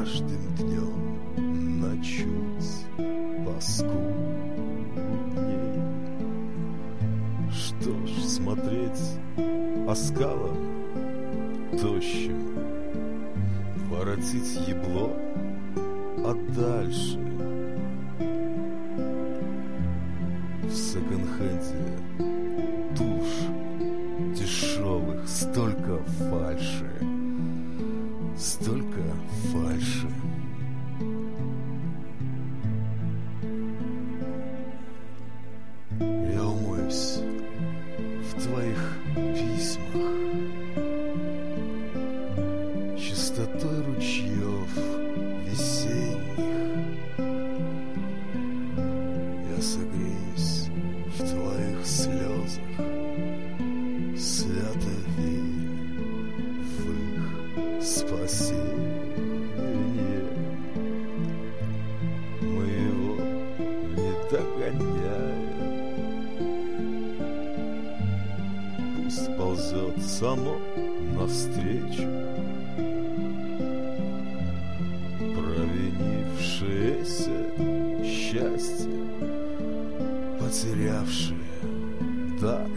каждым днем на чуть паскудней. Что ж, смотреть оскалом тощим, воротить ебло, а дальше в секонд-хенде душ дешевых, столько фальши, столько фальши. Я умоюсь в твоих письмах чистотой ручьев весенних. Я согреюсь в твоих слезах, свято веря в их спасение. Мы его не догоняем, пусть ползет само навстречу. Провинившееся счастье, потерявшие дар